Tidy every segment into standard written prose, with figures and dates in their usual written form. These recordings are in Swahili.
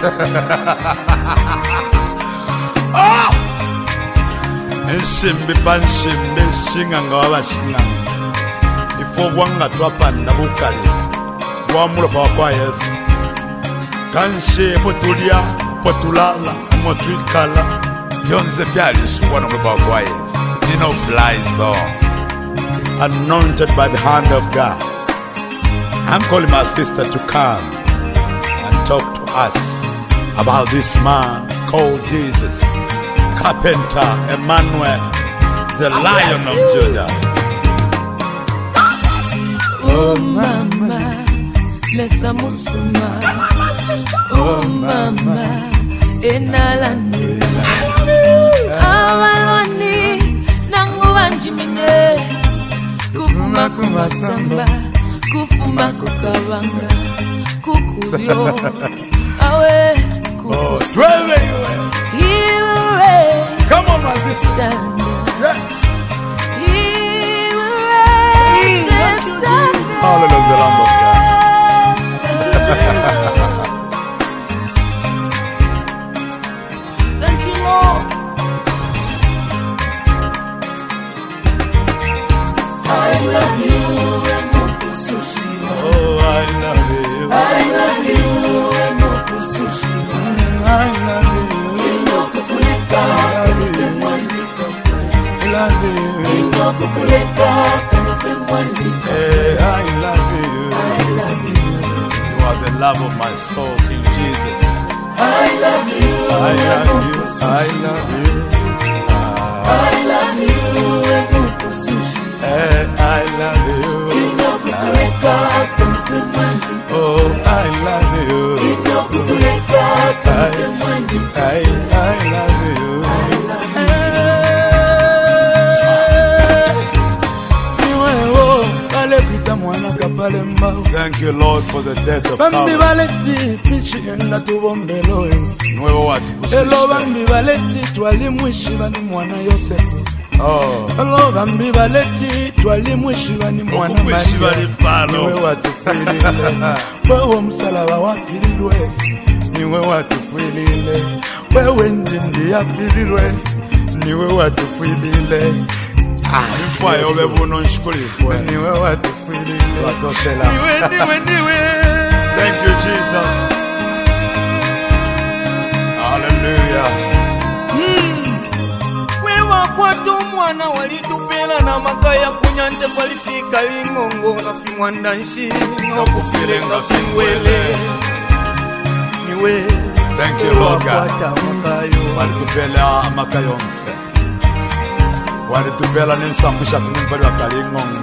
Oh! Ensimbi pansimbi singanga wabashinganga ifo kwanga twapanda bukali wamulopa kwa Yesu kanse fotulia potulala motwikala vyonze byalisubwa nomulopa kwa Yesu dino fly song anointed by the hand of God. I'm calling my sister to come and talk to us about this man called Jesus, Carpenter Emmanuel, the Lion of Judah. Oh mama, lesa musuma. Oh mama, enalani. Awaloni nangu wanjimine. Kufuma kumasamba, kufuma kukabanga, kukulyo. Awe kukuswe. Come on, my sister. Yes. Hallelujah, Lamb of God. Thank you, Lord. I love you, oh, I love you. I love you, I love you. You are the love of my soul, King Jesus. I love you. I love you. I love you. I love you. I love you. Oh, I love you. I love you. Thank you, Lord, for the death of Calvary. Nuevo watu oh. Hello, bambi baleti twalimwishiba ni mwana Maria. Niwe watufilile. Wewe msalaba wafililwe. Niwe watufilile. Wewe ndindi yafililwe. Niwe watufilile. Ifwa yobe buno nshkulifwe. Niwe watufilile. Watotela. Niwe. Thank you, Jesus. Hallelujah. Kwatu mwana walitupela na makaya kunyante palifika lingongo na fimwanda nshi nokufilenga finwele niwe. Thank you, Lord God. Walitupela makayonse walitupela ninsambusha kumimpali wakali ngongo.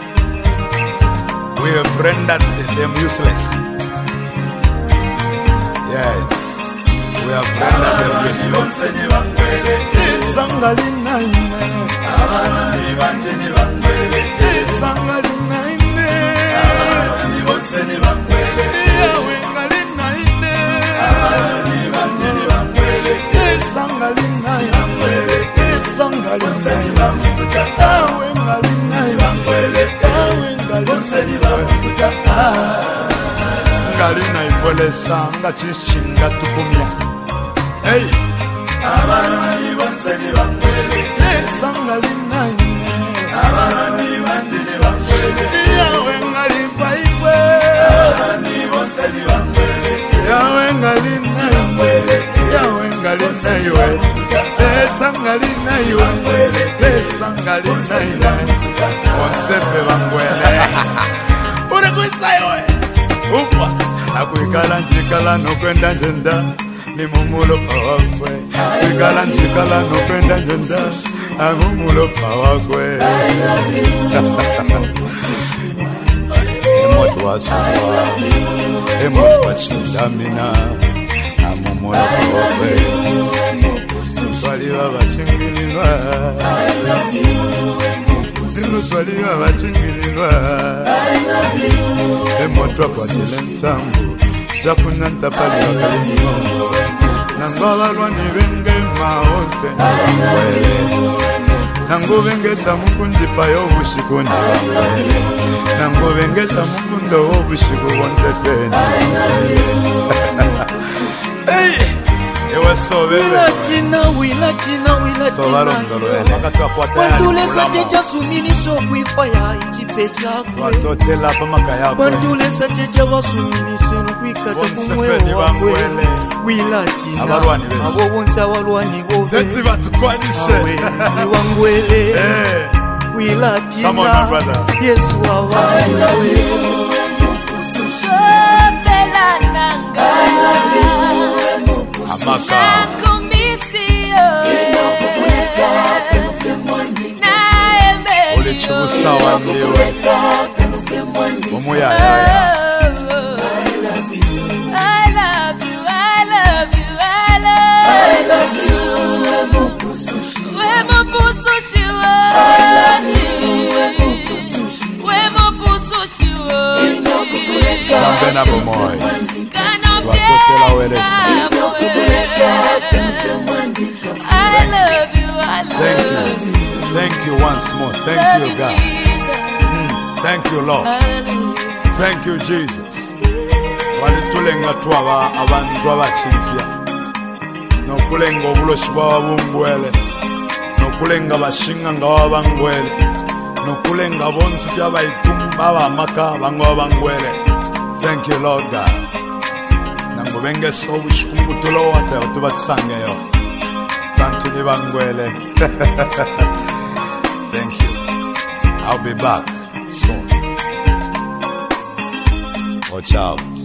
We have rendered them useless. Yes, we have rendered them useless. Sangalina ine abana bande ni bangwele sangalina ine abana bonse ni bangwele yawe ngalina ine abana bande ni bangwele sangalina bangwele sangalina bangwele yawe ngalina bangwele yawe ngalina bangwele ngalina ifole sanga chishinga tukumya. Hey, abana bonse ni bangwele sangalina ine abana bande ni bangwele yawe ngalipa iwe abana bonse ni bangwele yawe ngalina bangwele yawe ngalina iwe sangalina iwe sangalina iwe onsefe bangwele. ure kuisayo Upa akuikala njikala nokwenda njenda ni mumulo pawakwe. Kuikala njikala nokwenda njenda amumulo pawakwe. Emotu wasuwa emotu wachindamina amumulo pawakwe. Twaliwa bachingililwa Zinu twaliwa bachingililwa emotu wakwatile nsambu Shakunanta pali wakalimo Nangabalwa nibenge maose Nangwele Nangubengesa mukundipa yobushikundi Nangwele Nangubengesa mukundo wobushiku wonsetweni ewe sobebe Kwantulesa teja suminisa okwifaya ikipe kyakwe Kwantulesa teja basuminisa nokwikata kumwewo wakwe Wilatina abo bonse abalwani bobe Ni wangwele Wilatina Yesu awawe Amaka ulichusa wandiwe omuyayaya Sambe na bomoy Watotela welesa Thank you once more. Thank you, God. Thank you, Lord. Thank you, Jesus. Walitulenga twaba abantu abachimfya. Nokulenga obuloshi bwabungwele. Nokulenga bashinga ngabangwele. Nokulenga bonsi byabayitumba abamaka bangwabangwele. Thank you, Lord God. Nangobenge sobushukutulo wate tubatsangeyo. Bantini bangwele. Thank you. I'll be back soon. Watch out.